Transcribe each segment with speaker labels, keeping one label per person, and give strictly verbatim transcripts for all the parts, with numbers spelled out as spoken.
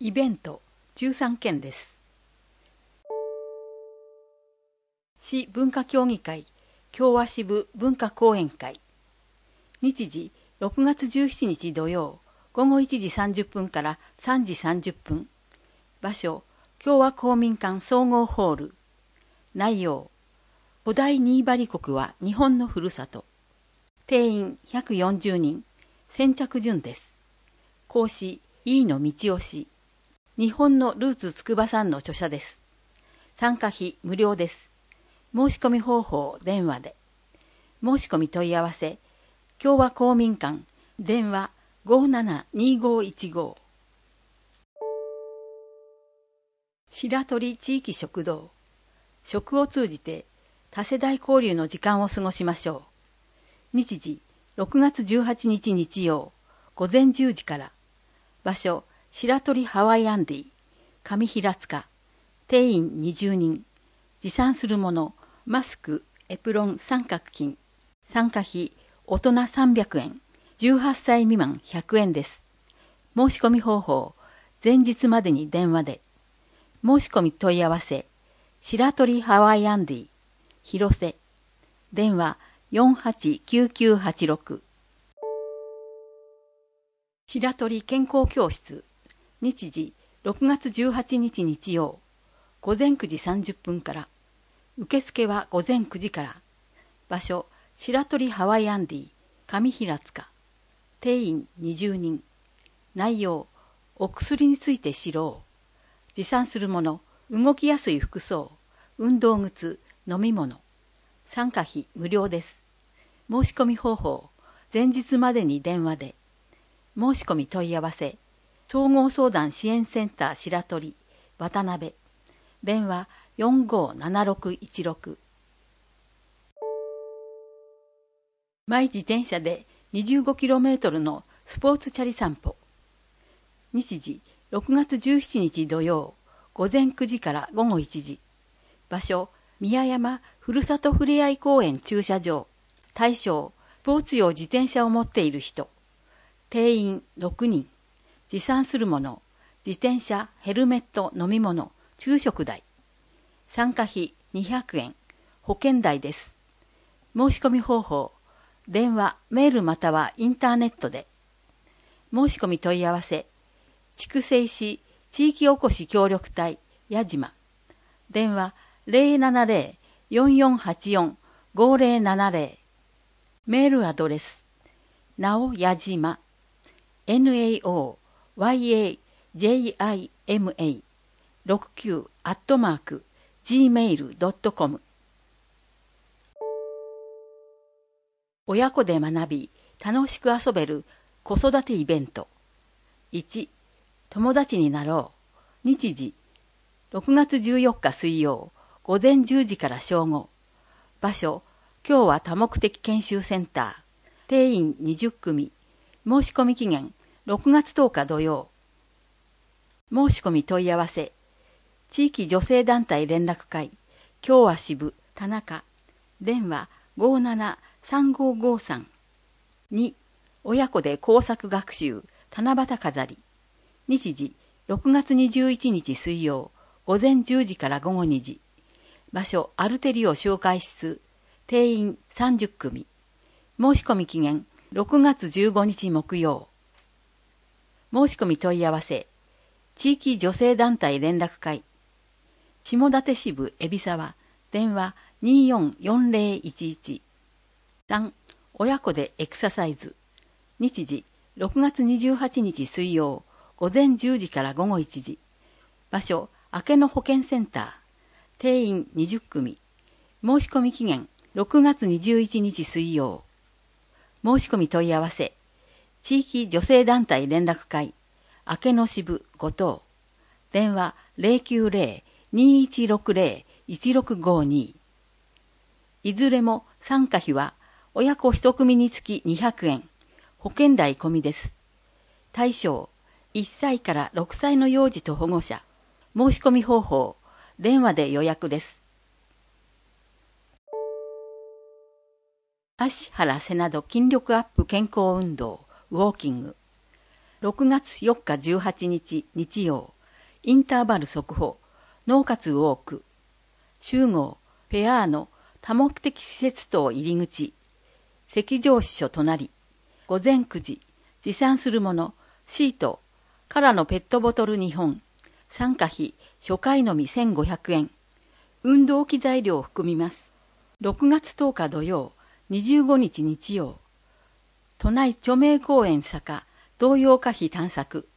Speaker 1: イベントじゅうさんけんです。市文化協議会京和支部文化講演会。日時ろくがつじゅうしちにち土曜ごごいちじさんじゅっぷんからさんじさんじゅっぷん。場所京和公民館総合ホール。内容古代新張国は日本のふるさと。定員ひゃくよんじゅうにん。先着順です。講師飯野道夫氏。日本のルーツ筑波山の著者です。参加費無料です。申し込み方法電話で。申し込み問い合わせ京和公民館電話 ごーななにーごーいちご。白鳥地域食堂。食を通じて多世代交流の時間を過ごしましょう。日時ろくがつじゅうはちにち日曜午前じゅうじから。場所白鳥ハワイアンディ上平塚。定員にじゅうにん。持参するものマスクエプロン三角巾。参加費大人さんびゃくえん。じゅうはっさい未満ひゃくえんです。申し込み方法前日までに電話で。申し込み問い合わせ白鳥ハワイアンディ広瀬。電話 よんはちきゅうきゅうはちろく。白鳥健康教室。日時ろくがつじゅうはちにち日曜午前くじさんじゅっぷんから。受付は午前くじから。場所白鳥ハワイアンディ上平塚。定員にじゅうにん。内容お薬について知ろう。持参するもの動きやすい服装運動靴飲み物。参加費無料です。申し込み方法前日までに電話で。申し込み問い合わせ総合相談支援センター白鳥渡辺。電話 よんごーななろくいちろく。マイ自転車で にじゅうごキロメートル のスポーツチャリ散歩。日時ろくがつじゅうしちにち土曜午前くじからごごいちじ。場所宮山ふるさとふれあい公園駐車場。対象スポーツ用自転車を持っている人。定員ろくにん。持参するもの自転車ヘルメット飲み物昼食代。参加費にひゃくえん。保険代です。申し込み方法電話メールまたはインターネットで。申し込み問い合わせ筑西市地域おこし協力隊矢島。電話 ゼロななゼロ よんよんはちよん ごゼロななゼロ。メールアドレスなおやじま ナオヤジマ ろくきゅう アットマーク ジーメール ドットコム。 親子で学び楽しく遊べる子育てイベント。いち友達になろう。日時ろくがつじゅうよっか水曜午前じゅうじから正午。場所今日は多目的研修センター。定員にじゅっくみ。申し込み期限ろくがつとおか土曜。申し込み問い合わせ地域女性団体連絡会京和支部田中。電話 ごーななさんごーごーさん。に親子で工作学習七夕飾り。日時ろくがつにじゅういちにち水曜午前じゅうじからごごにじ。場所アルテリオ紹介室。定員さんじゅっくみ。申し込み期限ろくがつじゅうごにち木曜。申し込み問い合わせ地域女性団体連絡会下館支部海老沢。電話 にーよんよんゼロいちいち。さん親子でエクササイズ。日時ろくがつにじゅうはちにち水曜午前じゅうじからごごいちじ。場所明けの保健センター。定員にじゅっくみ。申し込み期限ろくがつにじゅういちにち水曜。申し込み問い合わせ地域女性団体連絡会明けの支部後藤。電話 ゼロきゅうゼロ にいちろくゼロ いちろくごに。いずれも参加費は親子一組につきにひゃくえん。保険代込みです。対象いっさいからろくさいの幼児と保護者。申し込み方法電話で予約です。足腹背など筋力アップ健康運動ウォーキング。ろくがつよっかじゅうはちにち日曜インターバル速報、脳活ウォーク、集合、ペアーノ、多目的施設等入り口、赤上支所隣、午前くじ、持参するもの、シート、からのペットボトルにほん、参加費、初回のみせんごひゃくえん、運動器材料を含みます。ろくがつとおか土曜、にじゅうごにち日曜、都内著名公園坂、童謡歌碑探索。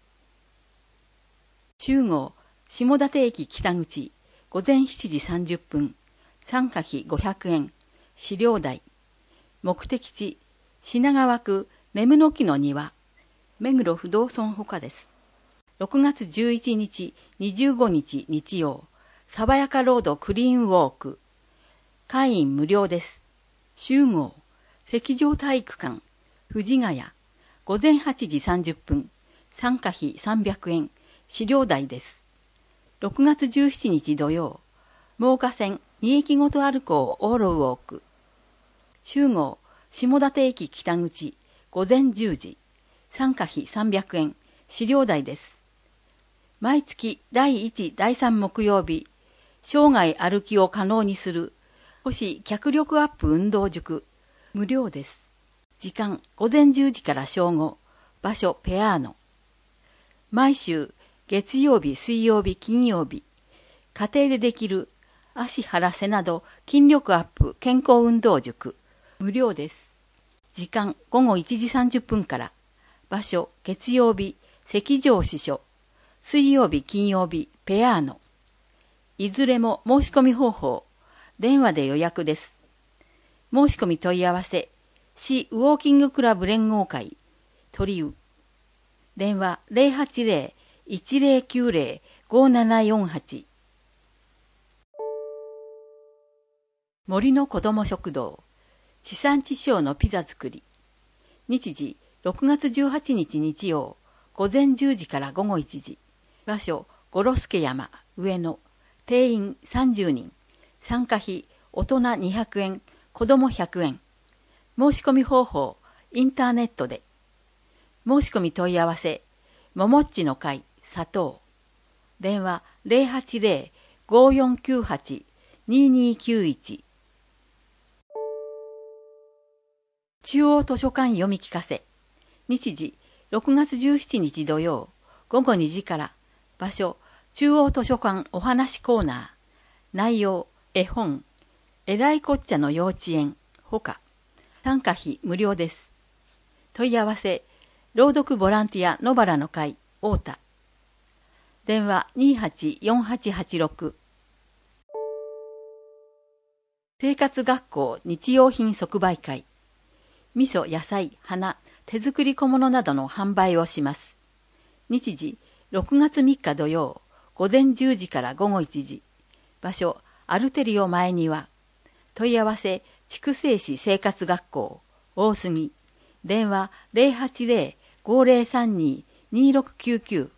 Speaker 1: 集合、下館駅北口、午前しちじさんじゅっぷん、参加費ごひゃくえん、資料代。目的地、品川区眠の木の庭、目黒不動尊ほかです。ろくがつじゅういちにち、にじゅうごにち日曜、爽やかロードクリーンウォーク。会員無料です。集合、赤上体育館、藤ヶ谷、午前はちじさんじゅっぷん、参加費さんびゃくえん、資料代です。ろくがつじゅうしちにち土曜、真岡線に駅ごと歩こうオーロウォーク。集合、下館駅北口、午前じゅうじ、参加費さんびゃくえん、資料代です。毎月だいいち、だいさん木曜日、生涯歩きを可能にする、星脚力アップ運動塾、無料です。時間、午前じゅうじから正午、場所、ペアーノ。毎週、月曜日、水曜日、金曜日、家庭でできる、足腹背など筋力アップ健康運動塾、無料です。時間、午後いちじさんじゅっぷんから、場所、月曜日、赤上支所、水曜日、金曜日、ペアーノ。いずれも申し込み方法、電話で予約です。申し込み問い合わせ、市ウォーキングクラブ連合会、鳥羽。電話 ゼロはちゼロ いちゼロきゅうゼロ ごななよんはち。森の子ども食堂、地産地消のピザ作り。日時、ろくがつじゅうはちにち日曜、午前じゅうじから午後いちじ。場所、五呂助山、上野。定員さんじゅうにん。参加費、大人にひゃくえん、子どもひゃくえん。申し込み方法、インターネットで。申し込み問い合わせ、ももっちの会、佐藤。電話 ゼロはちゼロ ごよんきゅうはち ににきゅういち。中央図書館読み聞かせ。日時、ろくがつじゅうしちにち土曜、午後にじから。場所、中央図書館お話コーナー。内容、絵本、えらいこっちゃの幼稚園、ほか。参加費無料です。問い合わせ、朗読ボランティア野原の会、太田。電話 にはちよんはちはちろく。生活学校日用品即売会。味噌、野菜、花、手作り小物などの販売をします。日時、ろくがつみっか土曜、午前じゅうじから午後いちじ。場所、アルテリオ前庭。問い合わせ、筑西市生活学校、大杉。電話 ゼロはちゼロ ごゼロさんに にろくきゅうきゅう。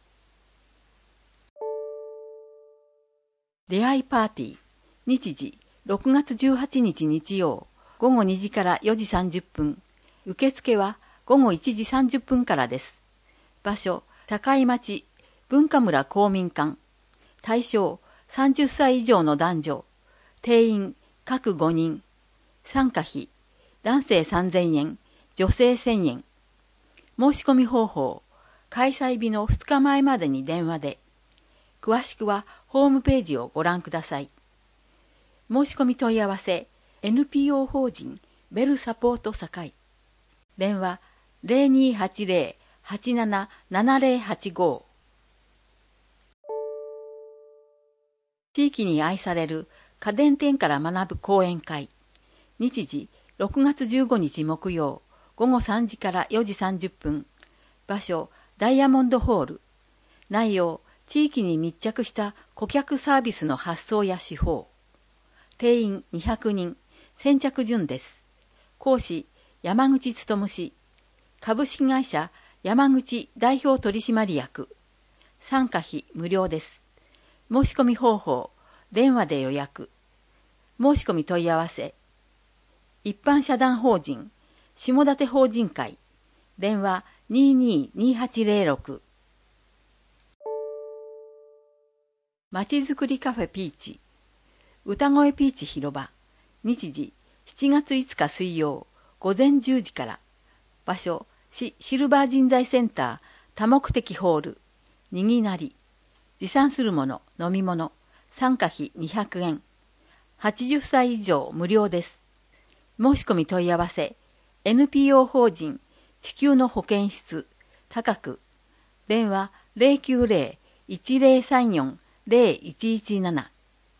Speaker 1: 出会いパーティー。日時、ろくがつじゅうはちにち日曜、午後にじからよじさんじゅっぷん。受付は午後いちじさんじゅっぷんからです。場所、境町文化村公民館。対象、さんじゅっさい以上の男女。定員、各ごにん。参加費、男性さんぜんえん、女性せんえん。申し込み方法、開催日のふつかまえまでに電話で。詳しくはホームページをご覧ください。申し込み問い合わせ、エヌピーオー 法人ベルサポート堺。電話 ゼロにはちゼロ はちなな ななゼロはちご。地域に愛される家電店から学ぶ講演会。日時、ろくがつじゅうごにち木曜、午後さんじからよじさんじゅっぷん。場所、ダイヤモンドホール。内容、地域に密着した顧客サービスの発想や手法。定員にひゃくにん、先着順です。講師、山口勉氏。株式会社山口代表取締役。参加費無料です。申し込み方法、電話で予約。申し込み問い合わせ。一般社団法人、下館法人会。電話 にーにーにーはちゼロろく。 まちづくりカフェピーチ、歌声ピーチ広場、日時しちがついつか水曜午前じゅうじから、場所市シルバー人材センター多目的ホール、にぎなり、持参するもの、飲み物、参加費にひゃくえん、はちじゅっさい以上無料です。申し込み問い合わせ、エヌピーオー 法人地球の保健室、高く、電話 ゼロきゅうゼロ いちゼロさんよん ゼロいちいちなな。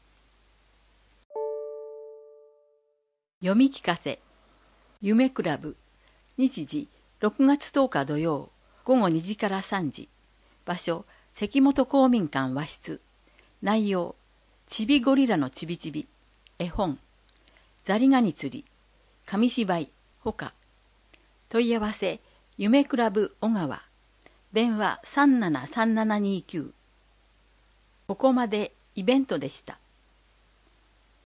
Speaker 1: 読み聞かせ、夢クラブ、日時ろくがつとおか土曜、午後にじからさんじ、場所、関本公民館和室、内容、ちびゴリラのちびちび、絵本、ザリガニ釣り、紙芝居、ほか。問い合わせ、夢クラブ小川、電話さんななさんななにきゅう。ここまでイベントでした。